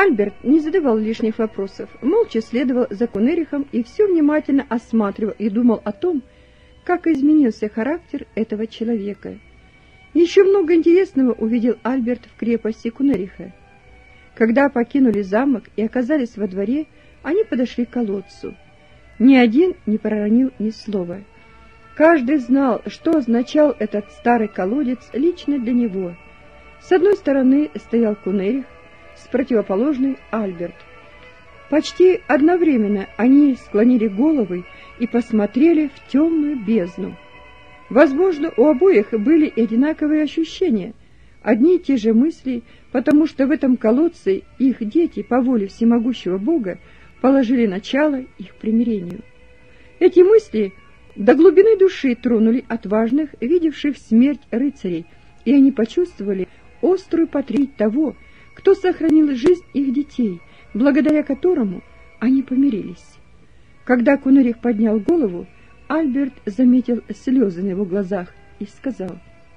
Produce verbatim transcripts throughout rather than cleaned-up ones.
Альберт не задавал лишних вопросов, молча следовал за Кунерихом и все внимательно осматривал и думал о том, как изменился характер этого человека. Еще много интересного увидел Альберт в крепости Кунериха. Когда покинули замок и оказались во дворе, они подошли к колодцу. Ни один не проронил ни слова. Каждый знал, что означал этот старый колодец лично для него. С одной стороны стоял Кунерих, с противоположной Альберт. Почти одновременно они склонили головы и посмотрели в темную бездну. Возможно, у обоих были одинаковые ощущения, одни и те же мысли, потому что в этом колодце их дети по воле всемогущего Бога положили начало их примирению. Эти мысли до глубины души тронули отважных, видевших смерть рыцарей, и они почувствовали острую потребность того, кто сохранил жизнь их детей, благодаря которому они помирились. Когда Кунерих поднял голову, Альберт заметил слезы на его глазах и сказал: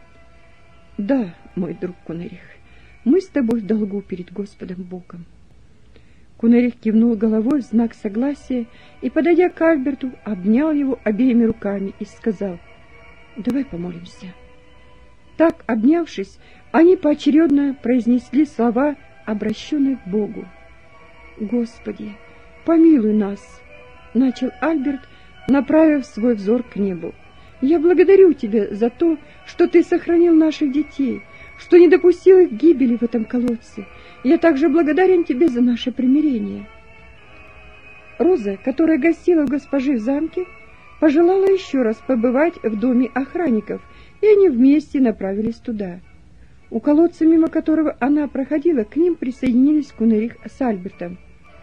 «Да, мой друг Кунерих, мы с тобой в долгу перед Господом Богом». Кунерих кивнул головой в знак согласия и, подойдя к Альберту, обнял его обеими руками и сказал: «Давай помолимся». Так, обнявшись, они поочередно произнесли слова, обращенные к Богу. «Господи, помилуй нас», — начал Альберт, направив свой взор к небу. «Я благодарю Тебя за то, что Ты сохранил наших детей, что не допустил их гибели в этом колодце. Я также благодарен Тебе за наше примирение». Роза, которая гостила у госпожи в замке, пожелала еще раз побывать в доме охранников, и они вместе направились туда. У колодца, мимо которого она проходила, к ним присоединились Кунерих с Альбертом.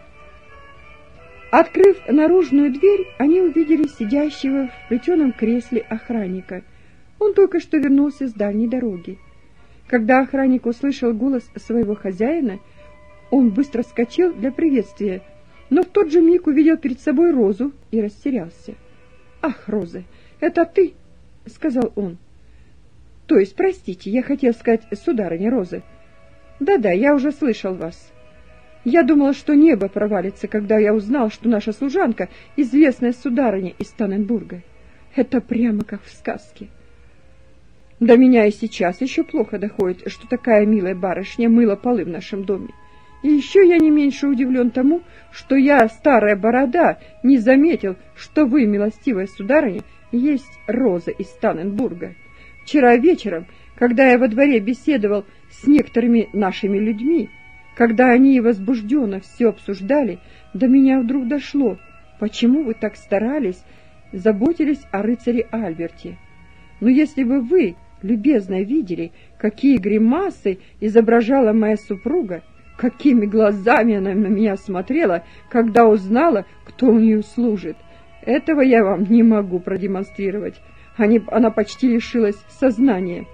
Открыв наружную дверь, они увидели сидящего в плетеном кресле охранника. Он только что вернулся с дальней дороги. Когда охранник услышал голос своего хозяина, он быстро вскочил для приветствия, но в тот же миг увидел перед собой Розу и растерялся. «Ах, Роза, это ты?» — сказал он. «То есть, простите, я хотел сказать, сударыня Роза. Да-да, я уже слышал вас. Я думал, что небо провалится, когда я узнал, что наша служанка — известная сударыня из Танненбурга. Это прямо как в сказке. До меня и сейчас еще плохо доходит, что такая милая барышня мыла полы в нашем доме. И еще я не меньше удивлен тому, что я, старая борода, не заметил, что вы, милостивая сударыня, есть Роза из Танненбурга. Вчера вечером, когда я во дворе беседовал с некоторыми нашими людьми, когда они возбужденно все обсуждали, до меня вдруг дошло, почему вы так старались, заботились о рыцаре Альберте. Но если бы вы, любезно, видели, какие гримасы изображала моя супруга, какими глазами она на меня смотрела, когда узнала, кто у нее служит, этого я вам не могу продемонстрировать. Они, она почти лишилась сознания».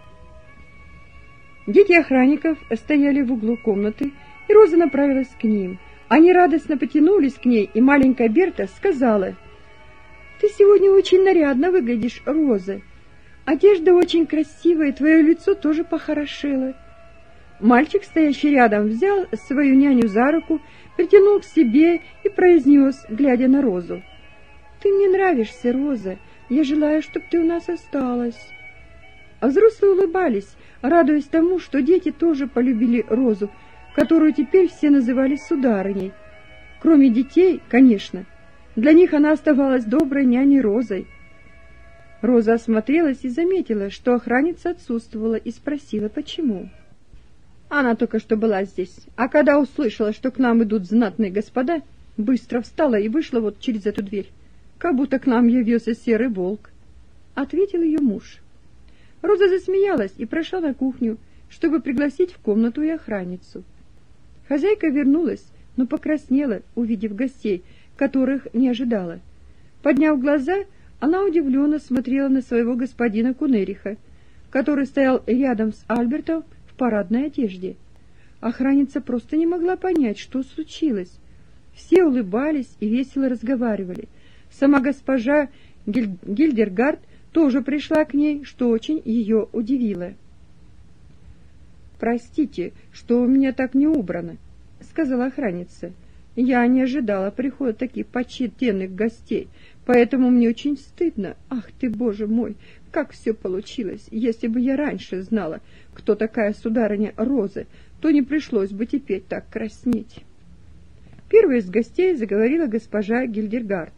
Дети охранников стояли в углу комнаты, и Роза направилась к ним. Они радостно потянулись к ней, и маленькая Берта сказала: «Ты сегодня очень нарядно выглядишь, Роза. Одежда очень красивая, и твое лицо тоже похорошело». Мальчик, стоящий рядом, взял свою няню за руку, притянул к себе и произнес, глядя на Розу: «Ты мне нравишься, Роза. Я желаю, чтобы ты у нас осталась». А взрослые улыбались, радуясь тому, что дети тоже полюбили Розу, которую теперь все называли сударыней. Кроме детей, конечно. Для них она оставалась доброй няней Розой. Роза осмотрелась и заметила, что охранница отсутствовала, и спросила, почему. Она только что была здесь, а когда услышала, что к нам идут знатные господа, быстро встала и вышла вот через эту дверь, как будто к нам явился серый волк, — ответил ее муж. Роза засмеялась и прошла на кухню, чтобы пригласить в комнату и охранницу. Хозяйка вернулась, но покраснела, увидев гостей, которых не ожидала. Подняв глаза, она удивленно смотрела на своего господина Кунериха, который стоял рядом с Альбертом в парадной одежде. Охранница просто не могла понять, что случилось. Все улыбались и весело разговаривали. Сама госпожа Гиль... Гильдергард тоже пришла к ней, что очень ее удивило. «Простите, что у меня так не убрано», сказала охранница. «Я не ожидала прихода таких почтенных гостей, поэтому мне очень стыдно. Ах ты, Боже мой, как все получилось! Если бы я раньше знала, кто такая сударыня Роза, то не пришлось бы теперь так краснеть». Первой из гостей заговорила госпожа Гильдергард.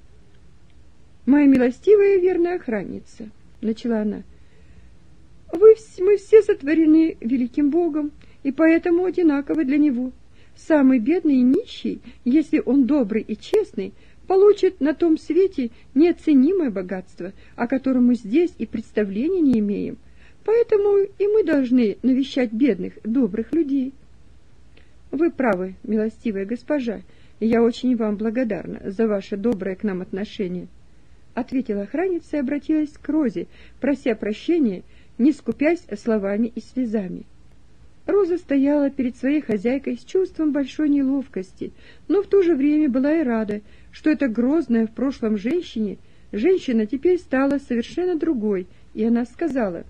«Моя милостивая и верная охранница», — начала она, — «вы, мы все сотворены великим Богом, и поэтому одинаковы для Него. Самый бедный и нищий, если он добрый и честный, получит на том свете неоценимое богатство, о котором мы здесь и представления не имеем. Поэтому и мы должны навещать бедных, добрых людей». «Вы правы, милостивая госпожа, и я очень вам благодарна за ваше доброе к нам отношение», — ответила охранница и обратилась к Розе, прося прощения, не скупясь словами и слезами. Роза стояла перед своей хозяйкой с чувством большой неловкости, но в то же время была и рада, что эта грозная в прошлом женщине, женщина теперь стала совершенно другой, и она сказала: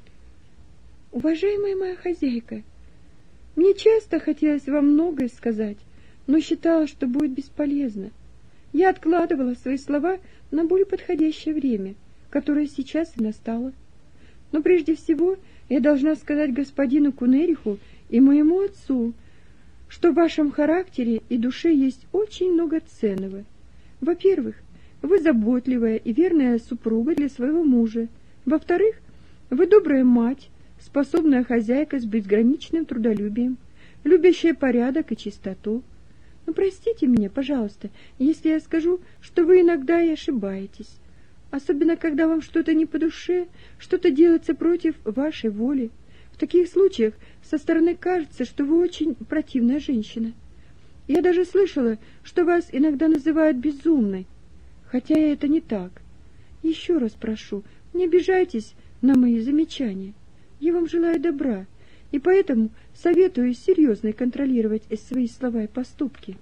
«Уважаемая моя хозяйка, мне часто хотелось вам многое сказать, но считала, что будет бесполезно. Я откладывала свои слова на более подходящее время, которое сейчас и настало. Но прежде всего я должна сказать господину Кунериху и моему отцу, что в вашем характере и душе есть очень много ценного. Во-первых, вы заботливая и верная супруга для своего мужа. Во-вторых, вы добрая мать, способная хозяйка с безграничным трудолюбием, любящая порядок и чистоту. Ну, простите меня, пожалуйста, если я скажу, что вы иногда и ошибаетесь, особенно когда вам что-то не по душе, что-то делается против вашей воли. В таких случаях со стороны кажется, что вы очень противная женщина. Я даже слышала, что вас иногда называют безумной, хотя это не так. Еще раз прошу, не обижайтесь на мои замечания. Я вам желаю добра, и поэтому советую серьезно контролировать свои слова и поступки».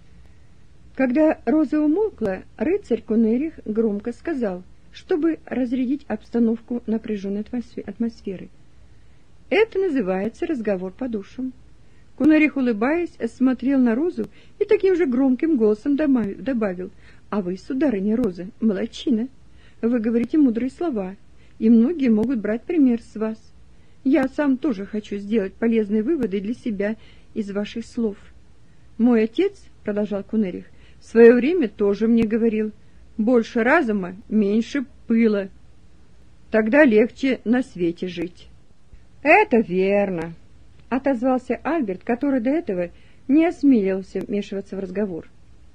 Когда Роза умолкла, рыцарь Кунерих громко сказал, чтобы разрядить обстановку напряженной атмосферы: «Это называется разговор по душам». Кунерих, улыбаясь, смотрел на Розу и таким же громким голосом добавил: «А вы, сударыня Роза, молодчина. Вы говорите мудрые слова, и многие могут брать пример с вас. Я сам тоже хочу сделать полезные выводы для себя из ваших слов. Мой отец, — продолжал Кунерих, — в свое время тоже мне говорил: больше разума, меньше пыла. Тогда легче на свете жить». «Это верно», — отозвался Альберт, который до этого не осмеливался вмешиваться в разговор.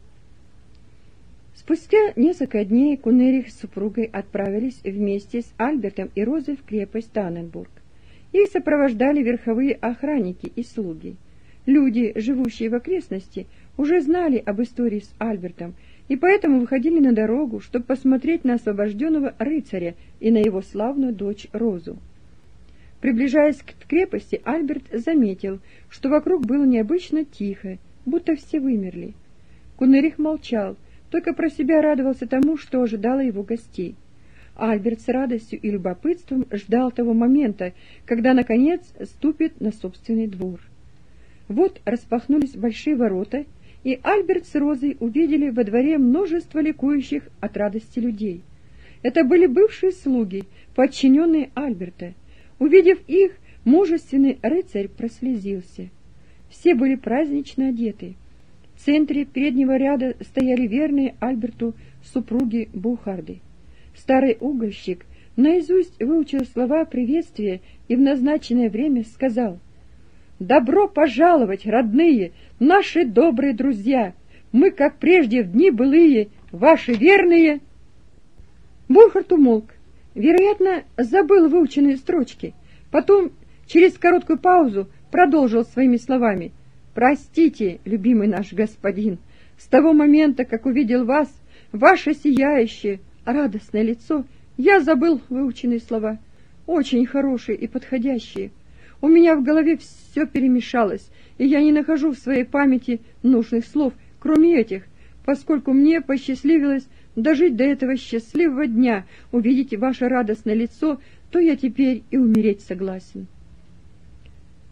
Спустя несколько дней Кунерих с супругой отправились вместе с Альбертом и Розой в крепость Танненбург. Их сопровождали верховые охранники и слуги. Люди, живущие в окрестности, уже знали об истории с Альбертом, и поэтому выходили на дорогу, чтобы посмотреть на освобожденного рыцаря и на его славную дочь Розу. Приближаясь к крепости, Альберт заметил, что вокруг было необычно тихо, будто все вымерли. Кунерих молчал, только про себя радовался тому, что ожидало его гостей. Альберт с радостью и любопытством ждал того момента, когда, наконец, ступит на собственный двор. Вот распахнулись большие ворота, и Альберт с Розой увидели во дворе множество ликующих от радости людей. Это были бывшие слуги, подчиненные Альберта. Увидев их, мужественный рыцарь прослезился. Все были празднично одеты. В центре переднего ряда стояли верные Альберту супруги Бухарды. Старый угольщик наизусть выучил слова приветствия и в назначенное время сказал: «Добро пожаловать, родные, наши добрые друзья! Мы, как прежде в дни былые, ваши верные...» Бурхард умолк, вероятно, забыл выученные строчки. Потом, через короткую паузу, продолжил своими словами: «Простите, любимый наш господин, с того момента, как увидел вас, ваше сияющее, радостное лицо, я забыл выученные слова, очень хорошие и подходящие. У меня в голове все перемешалось, и я не нахожу в своей памяти нужных слов, кроме этих, поскольку мне посчастливилось дожить до этого счастливого дня, увидеть ваше радостное лицо, то я теперь и умереть согласен».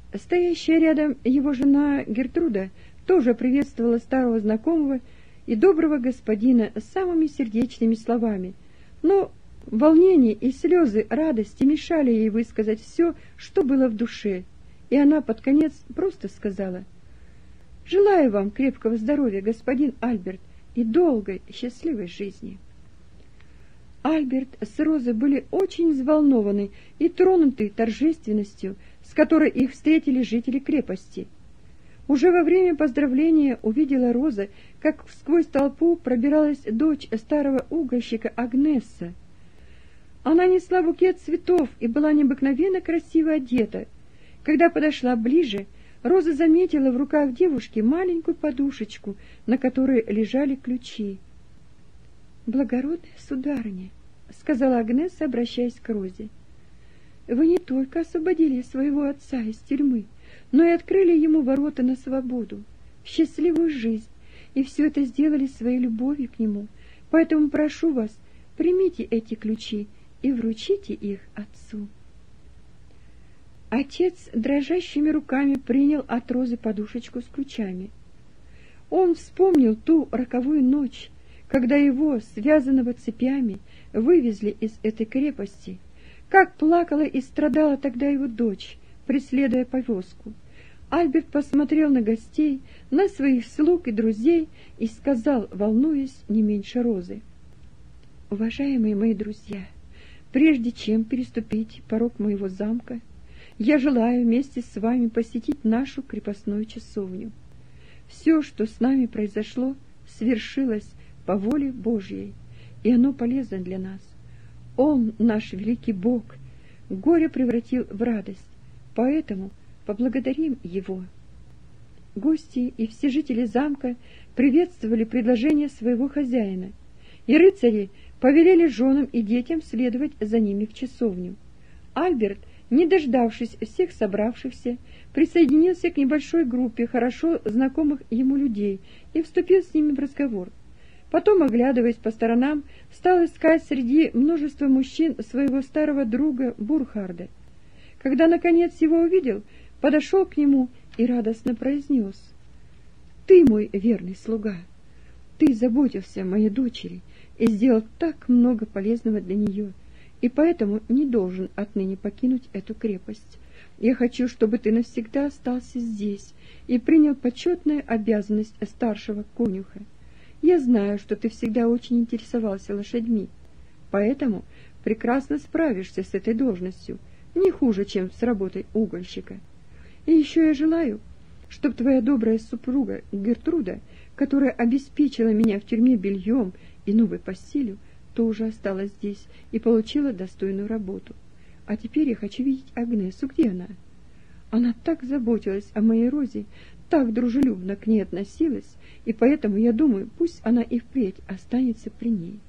Стоящая рядом его жена Гертруда тоже приветствовала старого знакомого и доброго господина с самыми сердечными словами, но волнение и слезы радости мешали ей высказать все, что было в душе, и она под конец просто сказала: «Желаю вам крепкого здоровья, господин Альберт, и долгой, счастливой жизни». Альберт с Розой были очень взволнованы и тронуты торжественностью, с которой их встретили жители крепости. Уже во время поздравления увидела Роза, как сквозь толпу пробиралась дочь старого угольщика Агнесса. Она несла букет цветов и была необыкновенно красиво одета. Когда подошла ближе, Роза заметила в руках девушки маленькую подушечку, на которой лежали ключи. «Благородная сударыня», — сказала Агнесса, обращаясь к Розе, — «вы не только освободили своего отца из тюрьмы, но и открыли ему ворота на свободу, в счастливую жизнь, и все это сделали своей любовью к нему. Поэтому прошу вас, примите эти ключи и вручите их отцу». Отец дрожащими руками принял от Розы подушечку с ключами. Он вспомнил ту роковую ночь, когда его, связанного цепями, вывезли из этой крепости, как плакала и страдала тогда его дочь, преследуя повозку. Альберт посмотрел на гостей, на своих слуг и друзей и сказал, волнуясь не меньше Розы: «Уважаемые мои друзья, прежде чем переступить порог моего замка, я желаю вместе с вами посетить нашу крепостную часовню. Все, что с нами произошло, свершилось по воле Божьей, и оно полезно для нас. Он, наш великий Бог, горе превратил в радость, поэтому поблагодарим Его». Гости и все жители замка приветствовали предложение своего хозяина, и рыцари повелели женам и детям следовать за ними в часовню. Альберт, не дождавшись всех собравшихся, присоединился к небольшой группе хорошо знакомых ему людей и вступил с ними в разговор. Потом, оглядываясь по сторонам, стал искать среди множества мужчин своего старого друга Бурхарда. Когда, наконец, его увидел, подошел к нему и радостно произнес: «Ты мой верный слуга, ты заботился о моей дочери и сделал так много полезного для нее, и поэтому не должен отныне покинуть эту крепость. Я хочу, чтобы ты навсегда остался здесь и принял почетную обязанность старшего конюха. Я знаю, что ты всегда очень интересовался лошадьми, поэтому прекрасно справишься с этой должностью, не хуже, чем с работой угольщика. И еще я желаю, чтобы твоя добрая супруга Гертруда, которая обеспечила меня в тюрьме бельем и новой постелью, тоже осталась здесь и получила достойную работу. А теперь я хочу видеть Агнесу. Где она? Она так заботилась о моей Розе, так дружелюбно к ней относилась, и поэтому, я думаю, пусть она и впредь останется при ней».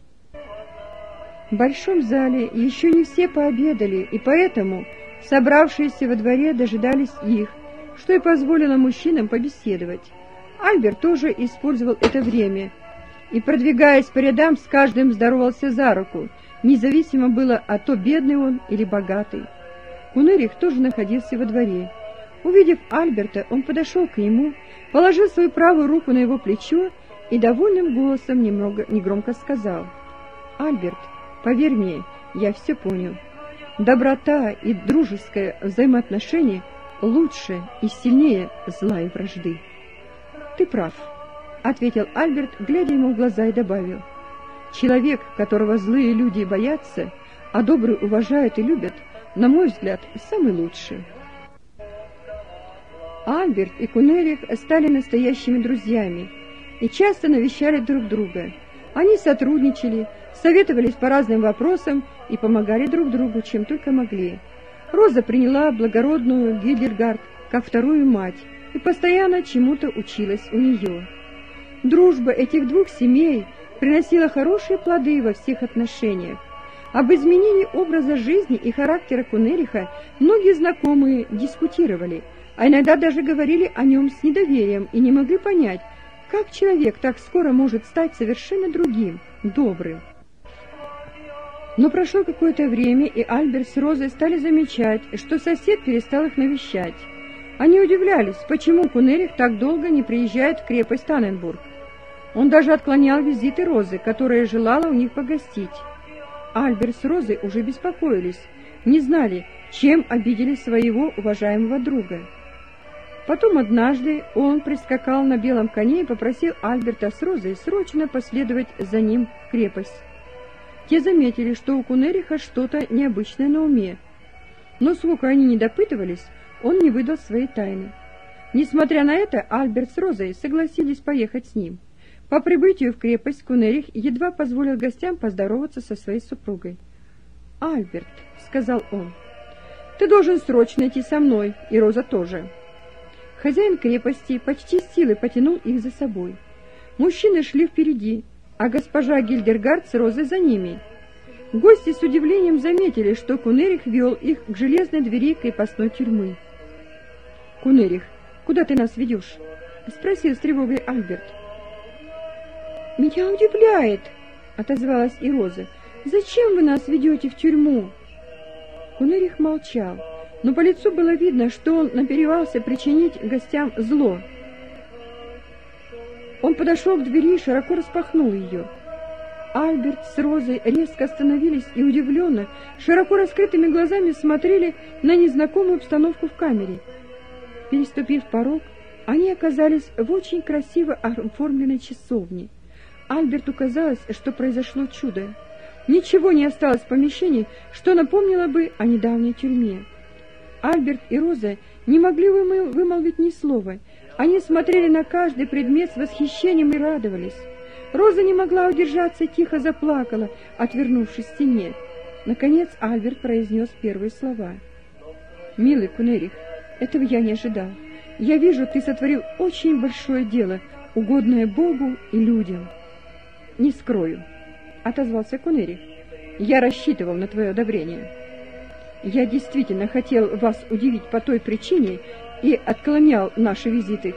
В большом зале еще не все пообедали, и поэтому собравшиеся во дворе дожидались их, что и позволило мужчинам побеседовать. Альберт тоже использовал это время и, продвигаясь по рядам, с каждым здоровался за руку, независимо было, а то бедный он или богатый. Кунерих тоже находился во дворе. Увидев Альберта, он подошел к нему, положил свою правую руку на его плечо и довольным голосом немного негромко сказал: «Альберт, поверь мне, я все понял. Доброта и дружеское взаимоотношение лучше и сильнее зла и вражды». «Ты прав», — ответил Альберт, глядя ему в глаза, и добавил: «Человек, которого злые люди боятся, а добрые уважают и любят, на мой взгляд, самый лучший». Альберт и Кунерих стали настоящими друзьями и часто навещали друг друга. Они сотрудничали, советовались по разным вопросам и помогали друг другу, чем только могли. Роза приняла благородную Гильдергард как вторую мать и постоянно чему-то училась у нее. Дружба этих двух семей приносила хорошие плоды во всех отношениях. Об изменении образа жизни и характера Кунериха многие знакомые дискутировали, а иногда даже говорили о нем с недоверием и не могли понять, как человек так скоро может стать совершенно другим, добрым. Но прошло какое-то время, и Альберт с Розой стали замечать, что сосед перестал их навещать. Они удивлялись, почему Кунерих так долго не приезжает в крепость Танненбург. Он даже отклонял визиты Розы, которая желала у них погостить. Альберт с Розой уже беспокоились, не знали, чем обидели своего уважаемого друга. Потом однажды он прискакал на белом коне и попросил Альберта с Розой срочно последовать за ним в крепость. Те заметили, что у Кунериха что-то необычное на уме, но сколько они не допытывались, он не выдал своей тайны. Несмотря на это, Альберт с Розой согласились поехать с ним. По прибытию в крепость Кунерих едва позволил гостям поздороваться со своей супругой. «Альберт», — сказал он, — «ты должен срочно идти со мной, и Роза тоже». Хозяин крепости почти с силой потянул их за собой. Мужчины шли впереди, а госпожа Гильдергард с Розой за ними. Гости с удивлением заметили, что Кунерих вел их к железной двери крепостной тюрьмы. «Кунерих, куда ты нас ведешь?» — спросил с тревогой Альберт. «Меня удивляет», — отозвалась и Роза. «Зачем вы нас ведете в тюрьму?» Кунерих молчал, но по лицу было видно, что он намеревался причинить гостям зло. Он подошел к двери и широко распахнул ее. Альберт с Розой резко остановились и удивленно, широко раскрытыми глазами смотрели на незнакомую обстановку в камере. Переступив порог, они оказались в очень красиво оформленной часовне. Альберту казалось, что произошло чудо. Ничего не осталось в помещении, что напомнило бы о недавней тюрьме. Альберт и Роза не могли вымолвить ни слова. Они смотрели на каждый предмет с восхищением и радовались. Роза не могла удержаться и тихо заплакала, отвернувшись к стене. Наконец Альберт произнес первые слова. «Милый Кунерих, этого я не ожидал. Я вижу, ты сотворил очень большое дело, угодное Богу и людям». «Не скрою», — отозвался Кунерих. «Я рассчитывал на твое одобрение. Я действительно хотел вас удивить по той причине и отклонял наши визиты.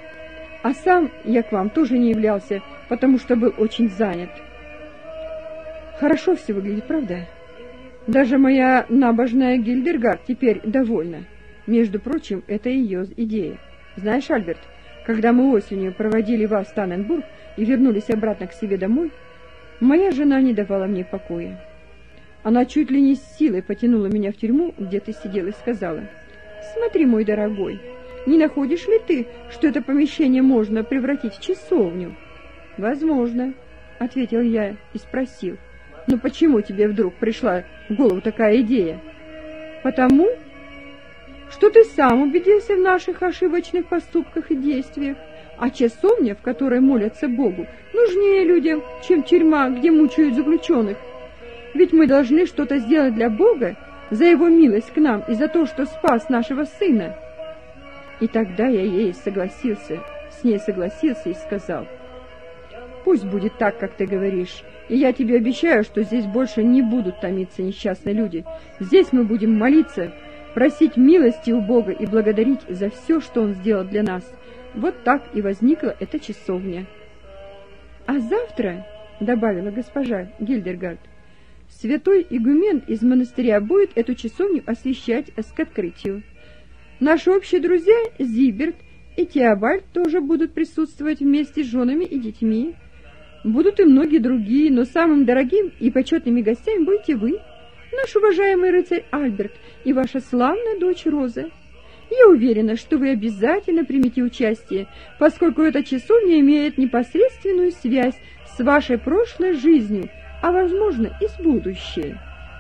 А сам я к вам тоже не являлся, потому что был очень занят. Хорошо все выглядит, правда? Даже моя набожная Гильдергард теперь довольна. Между прочим, это ее идея. Знаешь, Альберт, когда мы осенью проводили вас в Танненбург и вернулись обратно к себе домой, моя жена не давала мне покоя. Она чуть ли не с силой потянула меня в тюрьму, где ты сидел, и сказала: «Смотри, мой дорогой, не находишь ли ты, что это помещение можно превратить в часовню?» «Возможно», — ответил я и спросил: «но почему тебе вдруг пришла в голову такая идея?» «Потому что ты сам убедился в наших ошибочных поступках и действиях, а часовня, в которой молятся Богу, нужнее людям, чем тюрьма, где мучают заключенных. Ведь мы должны что-то сделать для Бога за Его милость к нам и за то, что спас нашего сына». И тогда я ей согласился, с ней согласился и сказал: «Пусть будет так, как ты говоришь, и я тебе обещаю, что здесь больше не будут томиться несчастные люди. Здесь мы будем молиться, просить милости у Бога и благодарить за все, что Он сделал для нас». Вот так и возникла эта часовня. «А завтра, — добавила госпожа Гильдергард, — святой игумен из монастыря будет эту часовню освящать к открытию. Наши общие друзья Зиберт и Теобальд тоже будут присутствовать вместе с женами и детьми. Будут и многие другие, но самым дорогим и почетными гостями будете вы, наш уважаемый рыцарь Альберт, и ваша славная дочь Роза. Я уверена, что вы обязательно примете участие, поскольку эта часовня имеет непосредственную связь с вашей прошлой жизнью, а, возможно, и с будущей».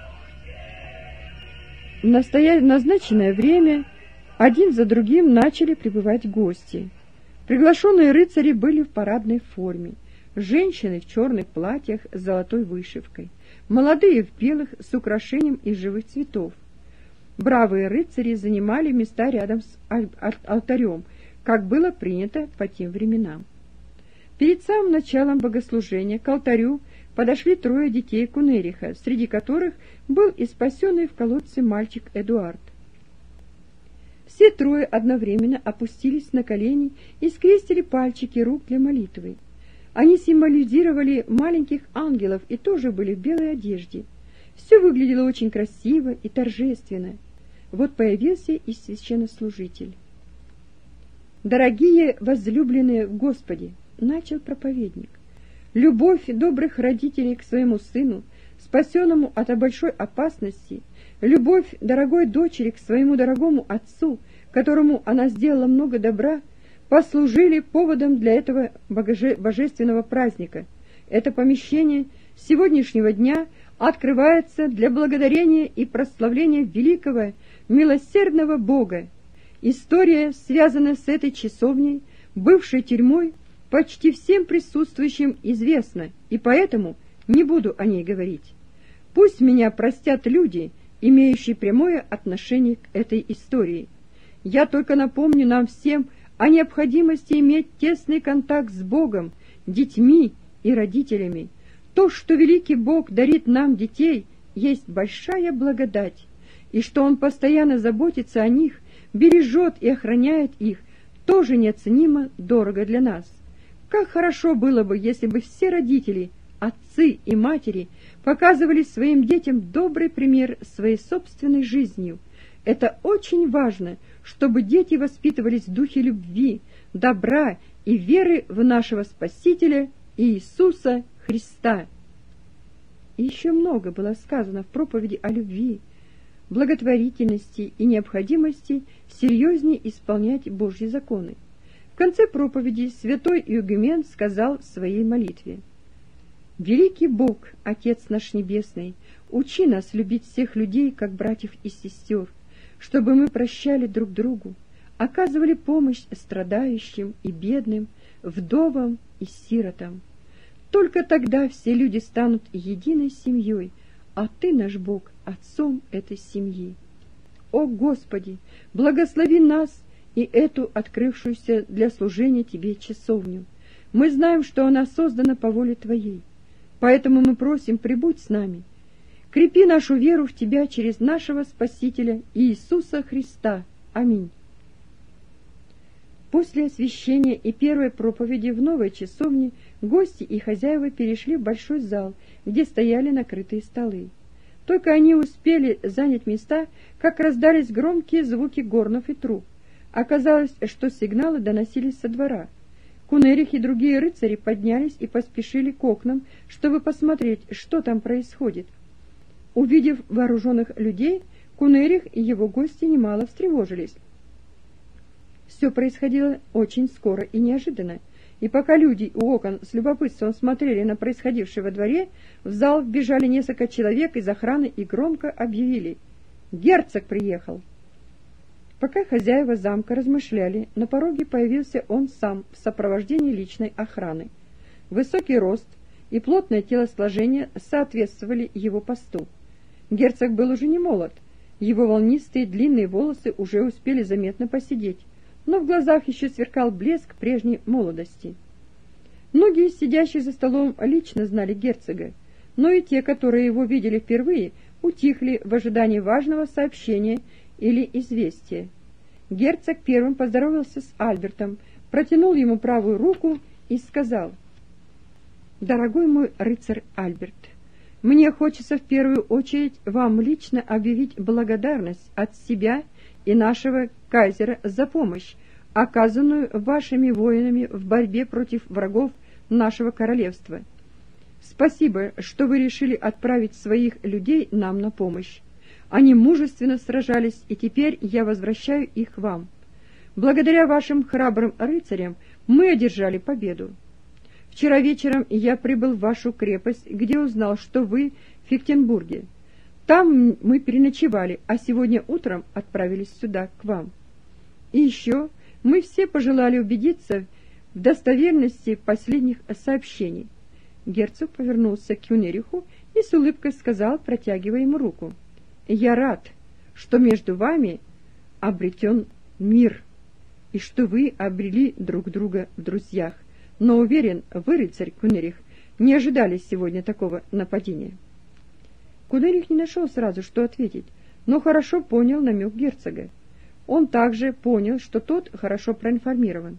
В настоя... назначенное время один за другим начали прибывать гости. Приглашенные рыцари были в парадной форме, женщины в черных платьях с золотой вышивкой, молодые в белых с украшением из живых цветов. Бравые рыцари занимали места рядом с алтарем, как было принято по тем временам. Перед самым началом богослужения к алтарю подошли трое детей Кунериха, среди которых был и спасенный в колодце мальчик Эдуард. Все трое одновременно опустились на колени и скрестили пальчики рук для молитвы. Они символизировали маленьких ангелов и тоже были в белой одежде. Все выглядело очень красиво и торжественно. Вот появился и священнослужитель. «Дорогие возлюбленные в Господе», — начал проповедник, — «любовь добрых родителей к своему сыну, спасенному от большой опасности, любовь дорогой дочери к своему дорогому отцу, которому она сделала много добра, послужили поводом для этого боже- божественного праздника. Это помещение сегодняшнего дня открывается для благодарения и прославления великого, милосердного Бога. История, связанная с этой часовней, бывшей тюрьмой, почти всем присутствующим известна, и поэтому не буду о ней говорить. Пусть меня простят люди, имеющие прямое отношение к этой истории. Я только напомню нам всем о необходимости иметь тесный контакт с Богом, детьми и родителями. То, что великий Бог дарит нам детей, есть большая благодать, и что Он постоянно заботится о них, бережет и охраняет их, тоже неоценимо дорого для нас. Как хорошо было бы, если бы все родители, отцы и матери показывали своим детям добрый пример своей собственной жизнью. Это очень важно, чтобы дети воспитывались в духе любви, добра и веры в нашего Спасителя Иисуса Христа. И еще много было сказано в проповеди о любви, благотворительности и необходимости серьезнее исполнять Божьи законы. В конце проповеди святой Иугумен сказал в своей молитве: «Великий Бог, Отец наш Небесный, учи нас любить всех людей, как братьев и сестер, чтобы мы прощали друг другу, оказывали помощь страдающим и бедным, вдовам и сиротам. Только тогда все люди станут единой семьей, а Ты, наш Бог, отцом этой семьи. О Господи, благослови нас и эту открывшуюся для служения Тебе часовню. Мы знаем, что она создана по воле Твоей, поэтому мы просим, прибудь с нами. Крепи нашу веру в Тебя через нашего Спасителя Иисуса Христа. Аминь». После освящения и первой проповеди в новой часовне гости и хозяева перешли в большой зал, где стояли накрытые столы. Только они успели занять места, как раздались громкие звуки горнов и труб. Оказалось, что сигналы доносились со двора. Кунерих и другие рыцари поднялись и поспешили к окнам, чтобы посмотреть, что там происходит. Увидев вооруженных людей, Кунерих и его гости немало встревожились. Все происходило очень скоро и неожиданно, и пока люди у окон с любопытством смотрели на происходившее во дворе, в зал вбежали несколько человек из охраны и громко объявили: «Герцог приехал!». Пока хозяева замка размышляли, на пороге появился он сам в сопровождении личной охраны. Высокий рост и плотное телосложение соответствовали его посту. Герцог был уже не молод, его волнистые длинные волосы уже успели заметно поседеть, но в глазах еще сверкал блеск прежней молодости. Многие из сидящих за столом лично знали герцога, но и те, которые его видели впервые, утихли в ожидании важного сообщения или известия. Герцог первым поздоровался с Альбертом, протянул ему правую руку и сказал: «Дорогой мой рыцарь Альберт, мне хочется в первую очередь вам лично объявить благодарность от себя и нашего кайзера за помощь, оказанную вашими воинами в борьбе против врагов нашего королевства. Спасибо, что вы решили отправить своих людей нам на помощь. Они мужественно сражались, и теперь я возвращаю их вам. Благодаря вашим храбрым рыцарям мы одержали победу. Вчера вечером я прибыл в вашу крепость, где узнал, что вы в Фихтенбурге. Там мы переночевали, а сегодня утром отправились сюда, к вам. И еще мы все пожелали убедиться в достоверности последних сообщений». Герцог повернулся к Кюнериху и с улыбкой сказал, протягивая ему руку: «Я рад, что между вами обретен мир, и что вы обрели друг друга в друзьях. Но уверен, вы, рыцарь Кунерих, не ожидали сегодня такого нападения». Кунерих не нашел сразу, что ответить, но хорошо понял намек герцога. Он также понял, что тот хорошо проинформирован.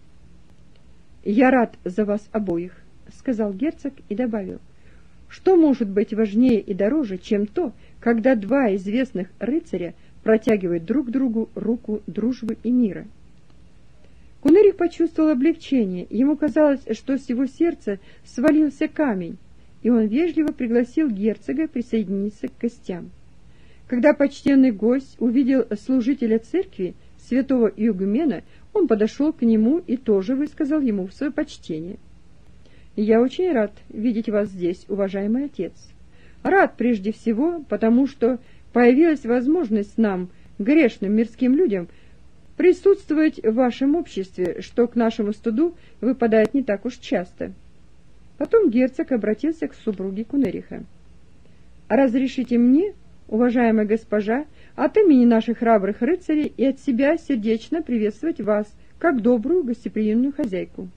«Я рад за вас обоих», — сказал герцог и добавил: «что может быть важнее и дороже, чем то, когда два известных рыцаря протягивают друг другу руку дружбы и мира?» Кунерих почувствовал облегчение. Ему казалось, что с его сердца свалился камень, и он вежливо пригласил герцога присоединиться к гостям. Когда почтенный гость увидел служителя церкви, святого игумена, он подошел к нему и тоже высказал ему свое почтение. «Я очень рад видеть вас здесь, уважаемый отец. Рад прежде всего, потому что появилась возможность нам, грешным мирским людям, присутствовать в вашем обществе, что к нашему стыду выпадает не так уж часто». Потом герцог обратился к супруге Кунериха. «Разрешите мне, уважаемая госпожа, от имени наших храбрых рыцарей и от себя сердечно приветствовать вас, как добрую гостеприимную хозяйку».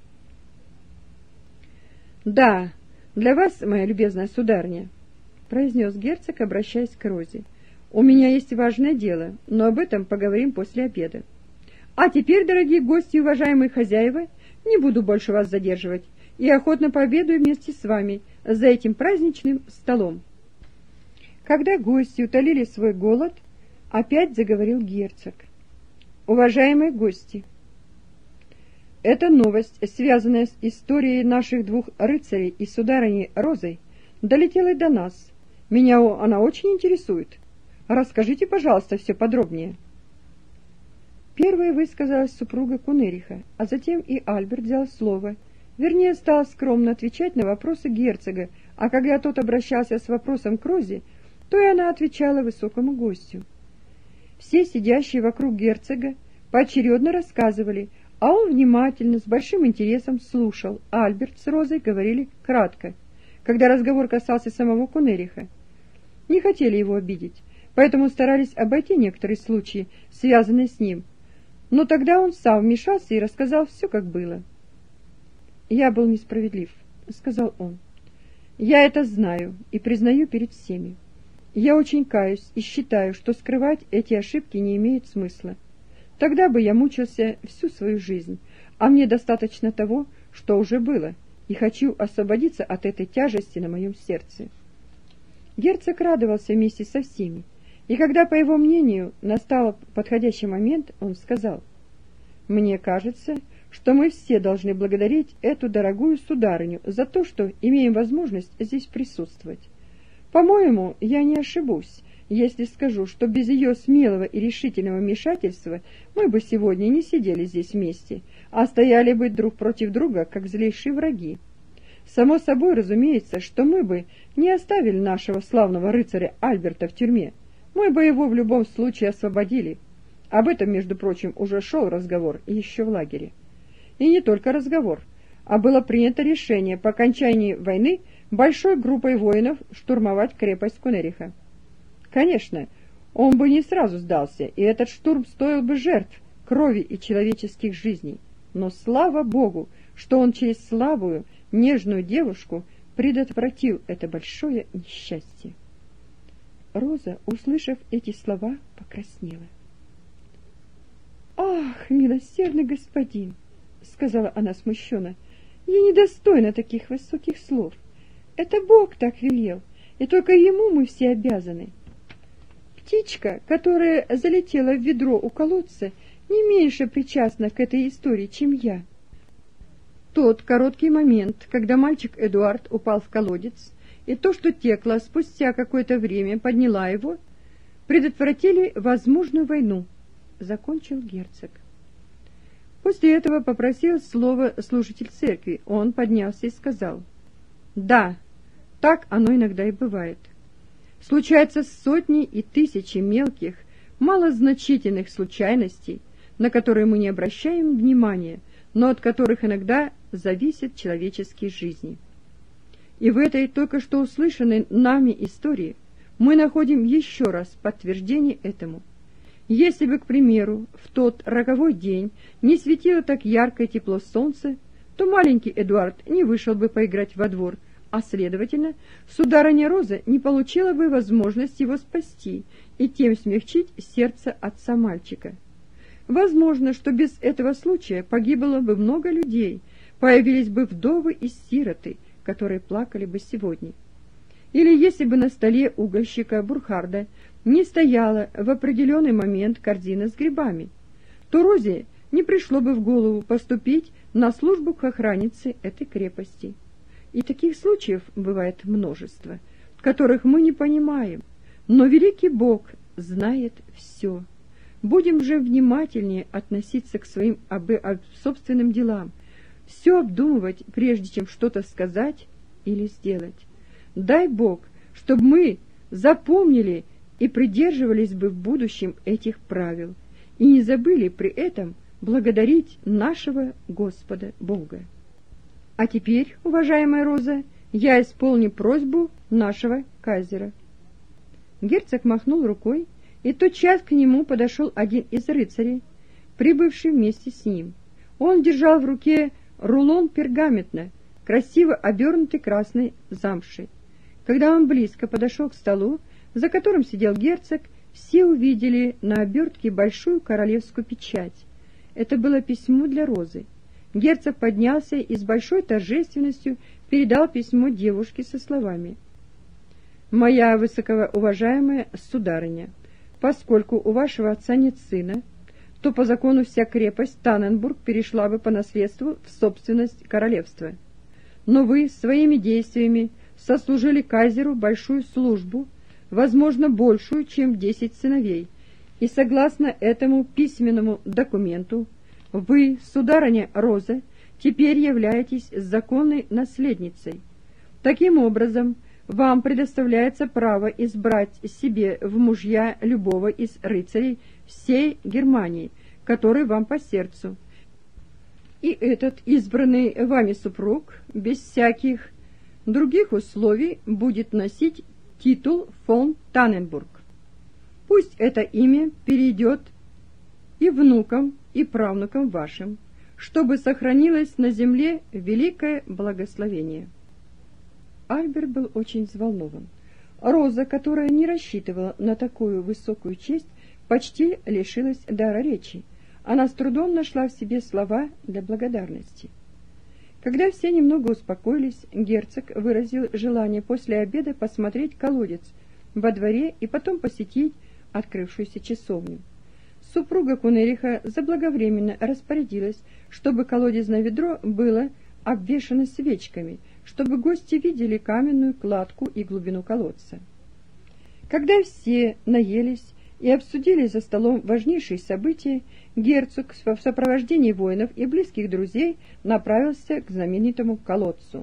«Да, для вас, моя любезная сударыня», — произнес герцог, обращаясь к Розе, — «у меня есть важное дело, но об этом поговорим после обеда. А теперь, дорогие гости и уважаемые хозяева, не буду больше вас задерживать и охотно пообедаю вместе с вами за этим праздничным столом». Когда гости утолили свой голод, опять заговорил герцог. «Уважаемые гости, эта новость, связанная с историей наших двух рыцарей и сударыней Розой, долетела до нас. Меня она очень интересует. Расскажите, пожалуйста, все подробнее». Первой высказалась супруга Кунериха, а затем и Альберт взял слово. Вернее, стал скромно отвечать на вопросы герцога, а когда тот обращался с вопросом к Розе, то и она отвечала высокому гостю. Все сидящие вокруг герцога поочередно рассказывали, а он внимательно, с большим интересом слушал. Альберт с Розой говорили кратко, когда разговор касался самого Кунериха. Не хотели его обидеть, поэтому старались обойти некоторые случаи, связанные с ним. Но тогда он сам вмешался и рассказал все, как было. «Я был несправедлив», — сказал он. «Я это знаю и признаю перед всеми. Я очень каюсь и считаю, что скрывать эти ошибки не имеет смысла. Тогда бы я мучился всю свою жизнь, а мне достаточно того, что уже было, и хочу освободиться от этой тяжести на моем сердце». Герцог радовался вместе со всеми, и когда, по его мнению, настал подходящий момент, он сказал: «Мне кажется, что мы все должны благодарить эту дорогую сударыню за то, что имеем возможность здесь присутствовать. По-моему, я не ошибусь, если скажу, что без ее смелого и решительного вмешательства мы бы сегодня не сидели здесь вместе, а стояли бы друг против друга, как злейшие враги. Само собой разумеется, что мы бы не оставили нашего славного рыцаря Альберта в тюрьме, мы бы его в любом случае освободили. Об этом, между прочим, уже шел разговор еще в лагере. И не только разговор, а было принято решение по окончании войны большой группой воинов штурмовать крепость Кунериха. Конечно, он бы не сразу сдался, и этот штурм стоил бы жертв, крови и человеческих жизней. Но слава Богу, что он через слабую, нежную девушку предотвратил это большое несчастье. Роза, услышав эти слова, покраснела. «Ах, милосердный господин!» — сказала она смущенно. «Я недостойна таких высоких слов. Это Бог так велел, и только Ему мы все обязаны. Птичка, которая залетела в ведро у колодца, не меньше причастна к этой истории, чем я». Тот короткий момент, когда мальчик Эдуард упал в колодец, и то, что Текла спустя какое-то время подняла его, предотвратили возможную войну, — закончил герцог. После этого попросил слово служитель церкви. Он поднялся и сказал: «Да, так оно иногда и бывает. Случаются сотни и тысячи мелких, малозначительных случайностей, на которые мы не обращаем внимания, но от которых иногда зависят человеческие жизни. И в этой только что услышанной нами истории мы находим еще раз подтверждение этому. Если бы, к примеру, в тот роковой день не светило так яркое тепло солнца, то маленький Эдуард не вышел бы поиграть во двор, а, следовательно, сударыня Роза не получила бы возможность его спасти и тем смягчить сердце отца мальчика. Возможно, что без этого случая погибло бы много людей, появились бы вдовы и сироты, которые плакали бы сегодня. Или если бы на столе угольщика Бурхарда не стояла в определенный момент корзина с грибами, то Розе не пришло бы в голову поступить на службу к охраннице этой крепости. И таких случаев бывает множество, которых мы не понимаем, но великий Бог знает все. Будем же внимательнее относиться к своим об... об... собственным делам, все обдумывать, прежде чем что-то сказать или сделать. Дай Бог, чтобы мы запомнили и придерживались бы в будущем этих правил, и не забыли при этом благодарить нашего Господа Бога. А теперь, уважаемая Роза, я исполню просьбу нашего кайзера. Герцог махнул рукой, и тотчас к нему подошел один из рыцарей, прибывший вместе с ним. Он держал в руке рулон пергамента, красиво обернутый красной замшей. Когда он близко подошел к столу, за которым сидел герцог, все увидели на обертке большую королевскую печать. Это было письмо для Розы. Герцог поднялся и с большой торжественностью передал письмо девушке со словами: «Моя высокоуважаемая сударыня, поскольку у вашего отца нет сына, то по закону вся крепость Танненбург перешла бы по наследству в собственность королевства. Но вы своими действиями сослужили кайзеру большую службу, возможно, большую, чем десять сыновей, и согласно этому письменному документу вы, сударыня Роза, теперь являетесь законной наследницей. Таким образом, вам предоставляется право избрать себе в мужья любого из рыцарей всей Германии, который вам по сердцу. И этот избранный вами супруг без всяких других условий будет носить титул фон Танненбург. Пусть это имя перейдет и внукам, и правнукам вашим, чтобы сохранилось на земле великое благословение». Альберт был очень взволнован. Роза, которая не рассчитывала на такую высокую честь, почти лишилась дара речи. Она с трудом нашла в себе слова для благодарности. Когда все немного успокоились, герцог выразил желание после обеда посмотреть колодец во дворе и потом посетить открывшуюся часовню. Супруга Кунериха заблаговременно распорядилась, чтобы колодезное ведро было обвешано свечками, чтобы гости видели каменную кладку и глубину колодца. Когда все наелись и обсудили за столом важнейшие события, герцог в сопровождении воинов и близких друзей направился к знаменитому колодцу.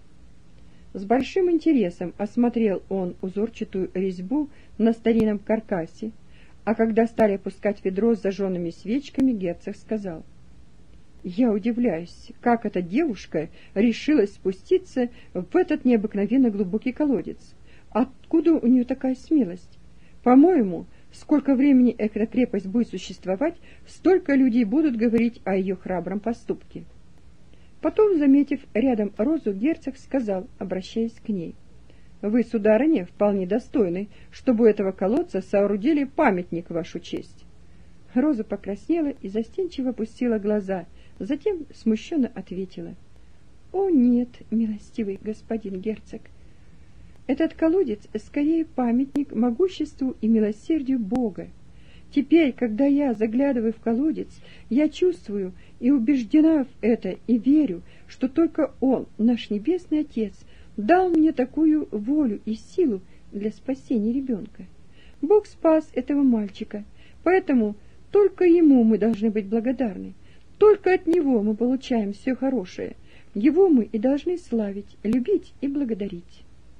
С большим интересом осмотрел он узорчатую резьбу на старинном каркасе, а когда стали опускать ведро с зажженными свечками, герцог сказал: «Я удивляюсь, как эта девушка решилась спуститься в этот необыкновенно глубокий колодец. Откуда у нее такая смелость? По-моему, сколько времени эта крепость будет существовать, столько людей будут говорить о ее храбром поступке». Потом, заметив рядом Розу, герцог сказал, обращаясь к ней: «Вы, сударыня, вполне достойны, чтобы у этого колодца соорудили памятник в вашу честь». Роза покраснела и застенчиво опустила глаза, затем смущенно ответила: «О нет, милостивый господин герцог, этот колодец скорее памятник могуществу и милосердию Бога. Теперь, когда я заглядываю в колодец, я чувствую и убеждена в это и верю, что только Он, наш Небесный Отец, дал мне такую волю и силу для спасения ребенка. Бог спас этого мальчика, поэтому только Ему мы должны быть благодарны. Только от Него мы получаем все хорошее. Его мы и должны славить, любить и благодарить».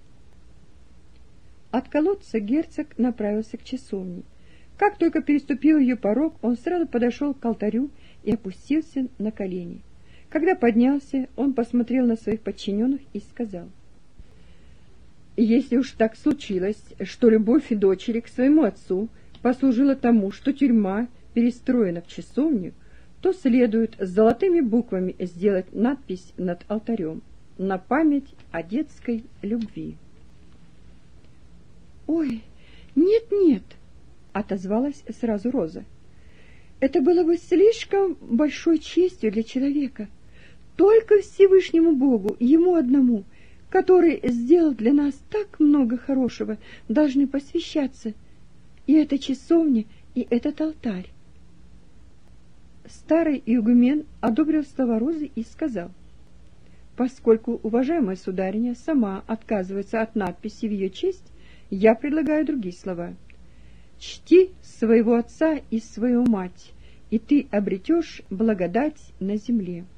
От колодца герцог направился к часовне. Как только переступил ее порог, он сразу подошел к алтарю и опустился на колени. Когда поднялся, он посмотрел на своих подчиненных и сказал: «Если уж так случилось, что любовь дочери к своему отцу послужила тому, что тюрьма перестроена в часовню, то следует с золотыми буквами сделать надпись над алтарем на память о детской любви». «Ой, нет-нет», — отозвалась сразу Роза, — «это было бы слишком большой честью для человека. Только Всевышнему Богу, Ему одному, который сделал для нас так много хорошего, должны посвящаться и эта часовня, и этот алтарь». Старый игумен одобрил слова Розы и сказал: «Поскольку уважаемая судариня сама отказывается от надписи в ее честь, я предлагаю другие слова. Чти своего отца и свою мать, и ты обретешь благодать на земле».